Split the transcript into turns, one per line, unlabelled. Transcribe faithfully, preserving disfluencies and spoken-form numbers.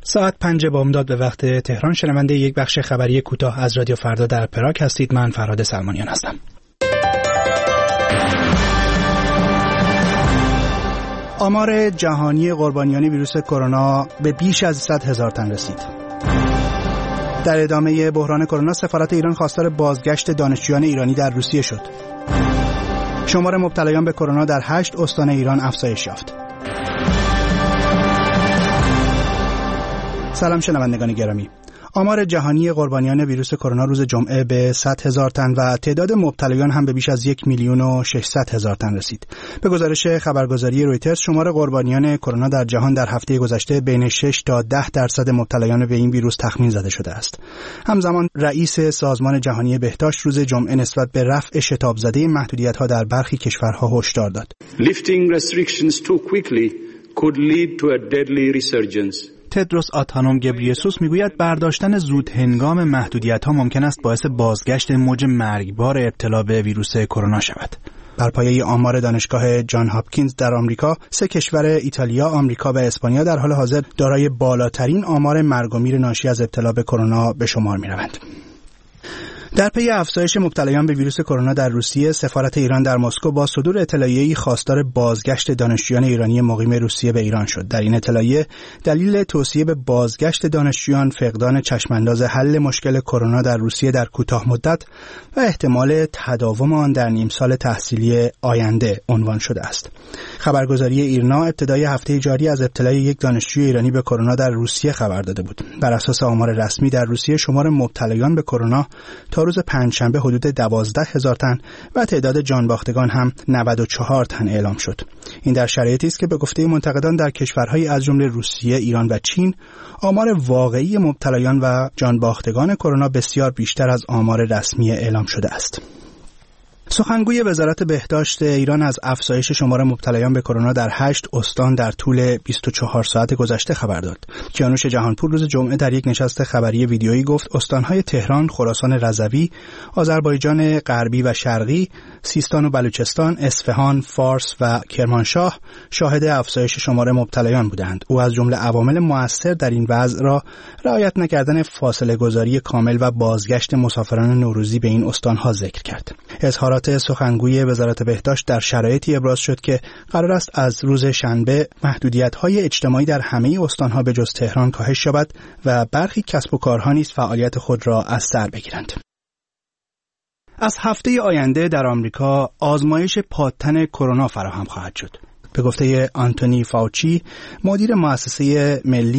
ساعت پنج بامداد به وقت تهران. شنونده یک بخش خبری کوتاه از رادیو فردا در پراگ هستید. من فرهاد سلمانیان هستم. آمار جهانی قربانیان ویروس کرونا به بیش از صد هزار تن رسید. در ادامه بحران کرونا سفارت ایران خواستار بازگشت دانشجویان ایرانی در روسیه شد. شمار مبتلایان به کرونا در هشت استان ایران افزایش یافت. سلام شنوندگان گرامی. آمار جهانی قربانیان ویروس کرونا روز جمعه به صد هزار تن و تعداد مبتلایان هم به بیش از یک میلیون و ششصد هزار تن رسید. به گزارش خبرگزاری رویترز شمار قربانیان کرونا در جهان در هفته گذشته بین شش تا ده درصد مبتلایان به این ویروس تخمین زده شده است. همزمان رئیس سازمان جهانی بهداشت روز جمعه نسبت به رفع شتاب زده محدودیت‌ها در برخی کشورها هشدار داد.
Lifting restrictions too quickly could lead to a deadly resurgence.
تدروس آدهانوم گبریسوس میگوید برداشتن زود هنگام محدودیت‌ها ممکن است باعث بازگشت موج مرگبار ابتلا به ویروس کرونا شود. بر پایه آمار دانشگاه جان هاپکینز در آمریکا، سه کشور ایتالیا، آمریکا و اسپانیا در حال حاضر دارای بالاترین آمار مرگ و میر ناشی از ابتلا به کرونا به شمار می‌روند. در پی افزایش مبتلایان به ویروس کرونا در روسیه، سفارت ایران در مسکو با صدور اطلاعیه‌ای خواستار بازگشت دانشجویان ایرانی مقیم روسیه به ایران شد. در این اطلاعیه دلیل توصیه به بازگشت دانشجویان فقدان چشمانداز حل مشکل کرونا در روسیه در کوتاه مدت و احتمال تداوم آن در نیم سال تحصیلی آینده عنوان شده است. خبرگزاری ایرنا ابتدای هفته جاری از ابتلای یک دانشجوی ایرانی به کرونا در روسیه خبر داده بود. بر اساس آمار رسمی در روسیه شمار مبتلایان به کرونا تا روز پنجشنبه حدود دوازده هزار تن و تعداد جانباختگان هم نود و چهار تن اعلام شد. این در شرایطی است که به گفته منتقدان در کشورهای از جمله روسیه، ایران و چین آمار واقعی مبتلایان و جانباختگان کرونا بسیار بیشتر از آمار رسمی اعلام شده است. سخنگوی وزارت بهداشت ایران از افزایش شمار مبتلایان به کرونا در هشت استان در طول بیست و چهار ساعت گذشته خبر داد. کیانوش جهانپور روز جمعه در یک نشست خبری ویدیویی گفت استان‌های تهران، خراسان رضوی، آذربایجان غربی و شرقی، سیستان و بلوچستان، اصفهان، فارس و کرمانشاه شاهد افزایش شمار مبتلایان بودند. او از جمله عوامل مؤثر در این وضع را رعایت نکردن فاصله گذاری کامل و بازگشت مسافران نوروزی به این استان‌ها ذکر کرد. اظهارات سخنگوی وزارت بهداشت در شرایطی ابراز شد که قرار است از روز شنبه محدودیت‌های اجتماعی در همه استان‌ها به جز تهران کاهش یابد و برخی کسب و کارها نیز فعالیت خود را از سر بگیرند. از هفته آینده در آمریکا آزمایش پادتن کرونا فراهم خواهد شد. به گفته آنتونی فاوچی، مدیر مؤسسه ملی